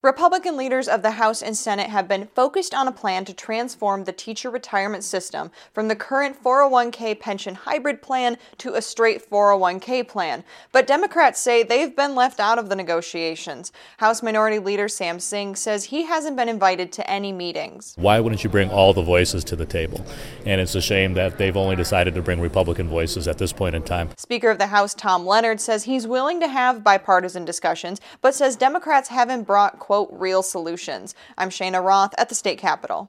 Republican leaders of the House and Senate have been focused on a plan to transform the teacher retirement system from the current 401k pension hybrid plan to a straight 401k plan. But Democrats say they've been left out of the negotiations. House Minority Leader Sam Singh says he hasn't been invited to any meetings. Why wouldn't you bring all the voices to the table? And it's a shame that they've only decided to bring Republican voices at this point in time. Speaker of the House Tom Leonard says he's willing to have bipartisan discussions, but says Democrats haven't brought, quote, real solutions. I'm Shayna Roth at the state capitol.